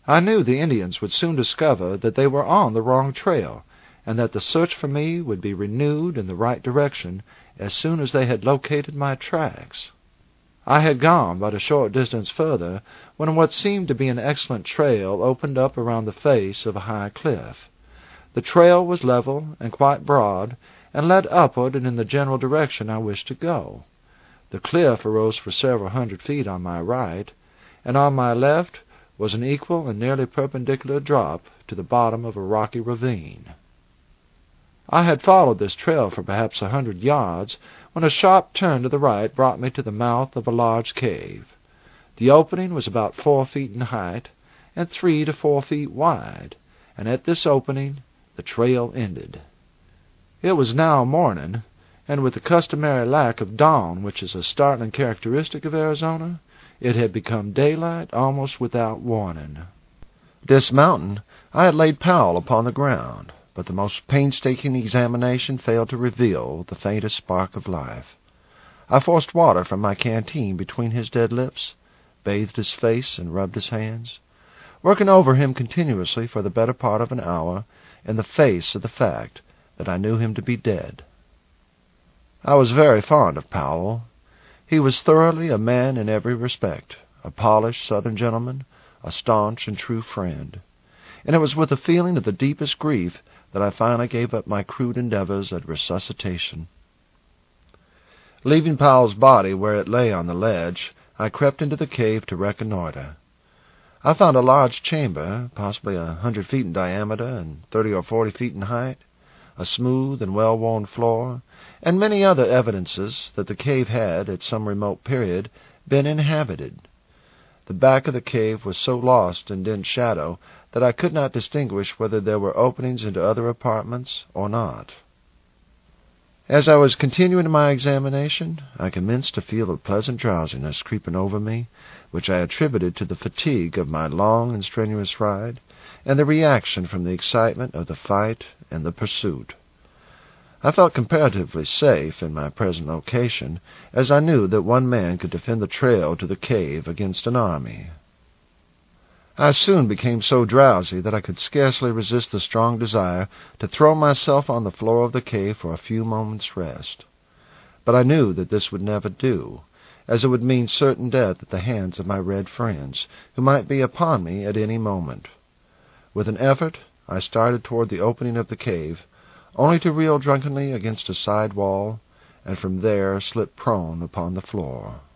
I knew the Indians would soon discover that they were on the wrong trail, and that the search for me would be renewed in the right direction as soon as they had located my tracks. I had gone but a short distance further when what seemed to be an excellent trail opened up around the face of a high cliff. The trail was level and quite broad, and led upward and in the general direction I wished to go. The cliff arose for several hundred feet on my right, and on my left was an equal and nearly perpendicular drop to the bottom of a rocky ravine. I had followed this trail for perhaps 100 yards when a sharp turn to the right brought me to the mouth of a large cave. The opening was about 4 feet in height and 3 to 4 feet wide, and at this opening the trail ended. It was now morning, and with the customary lack of dawn which is a startling characteristic of Arizona, it had become daylight almost without warning. Dismounting, I had laid Powell upon the ground, but the most painstaking examination failed to reveal the faintest spark of life. I forced water from my canteen between his dead lips, bathed his face, and rubbed his hands, working over him continuously for the better part of an hour in the face of the fact that I knew him to be dead. I was very fond of Powell. He was thoroughly a man in every respect, a polished Southern gentleman, a staunch and true friend, and it was with a feeling of the deepest grief that I finally gave up my crude endeavors at resuscitation. Leaving Powell's body where it lay on the ledge, I crept into the cave to reconnoiter. I found a large chamber, possibly 100 feet in diameter and 30 or 40 feet in height, a smooth and well-worn floor, and many other evidences that the cave had, at some remote period, been inhabited. The back of the cave was so lost in dense shadow that I could not distinguish whether there were openings into other apartments or not. As I was continuing my examination, I commenced to feel a pleasant drowsiness creeping over me, which I attributed to the fatigue of my long and strenuous ride, and the reaction from the excitement of the fight and the pursuit. I felt comparatively safe in my present location, as I knew that one man could defend the trail to the cave against an army. I soon became so drowsy that I could scarcely resist the strong desire to throw myself on the floor of the cave for a few moments' rest. But I knew that this would never do, as it would mean certain death at the hands of my red friends, who might be upon me at any moment. With an effort, I started toward the opening of the cave, only to reel drunkenly against a side wall, and from there slip prone upon the floor.